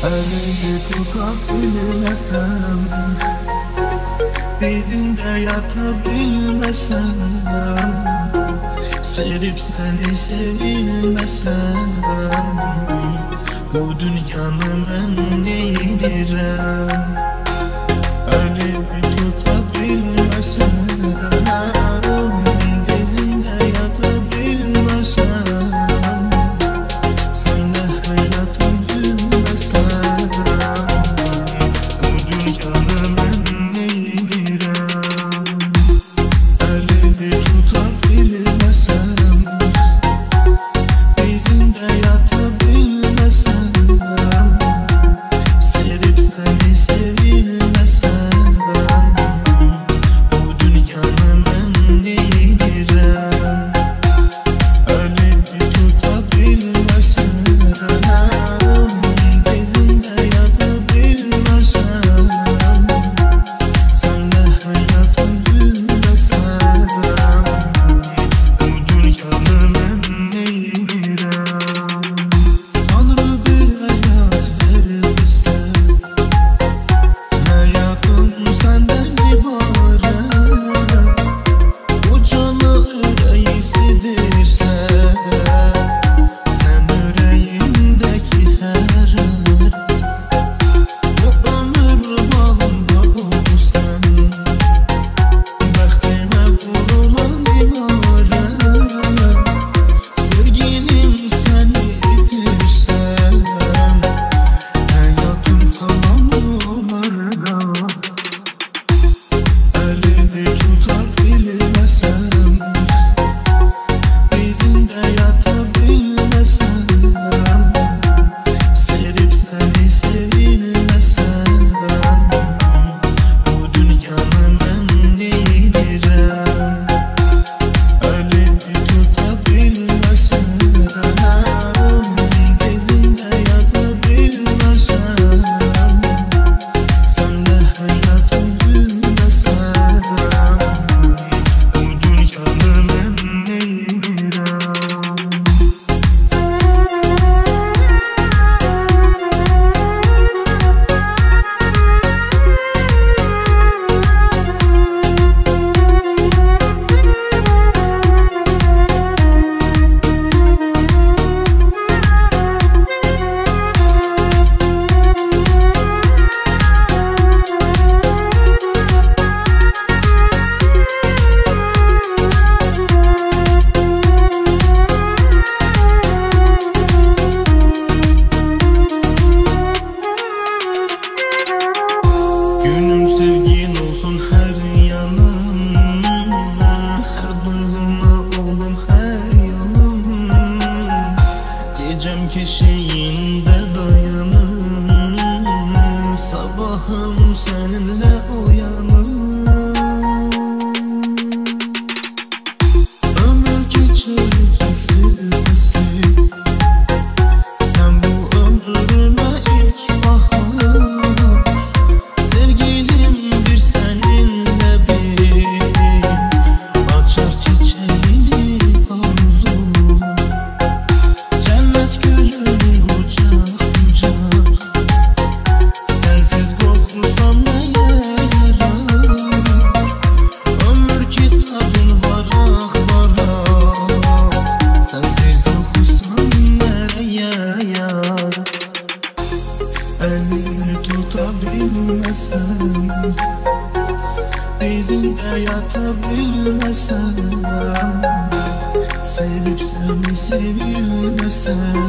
Elini tutabilmesem, dizinde yatabilmesem, sevip seni sevilmesem, bu dünyanın ben değilim. Elini tutabilmesem, dizinde yatabilmesem, senle hayata gülmesem, bu dünyanın ben değilim. Elini tutabilmesem, dizinde yatabilmesem, sevip seni sevilmesem, bu dünyanın ben değilim. Elini tutabilmesem, dizinde yatabilmesem, senle hayata gülmesem, bu dünyanın ben değilim. Tanrı bir hayat verirse, hayatım senden ibaret. Bu canı yüreği sildirse, sen yüreğimdeki her yer. Bu ömür bağında olsan, bəxtimə vurulan ibaret. Sevgilim seni itirsem, hayatım tamam olardı. Elini tutabilmesem, dizinde yatabilmesem, sevip seni sevilmesem, bu dünyanın ben değilim. Elini tutabilmesem, dizinde yatabilmesem, senle hayata gülmesem, bu dünyanın ben değilim. Günüm sevgin olsun her yanım, her duyguna oldum hayalım. Gecem keşiğinde dayanım, sabahım seninle uyanım. Ömür geçer kesir kesir, sen bu ömrüme ilk bahar. Sevgilim bir seninle bir, açar çiçeğini arzular. Cennet gülüm kucak kucak, sensiz koklusam neye yarar? Ömür kitabın varak varak, sensiz okusam nereye yar? Elini tutabilmesem, dizinde yatabilmesem, sevip seni sevilmesem,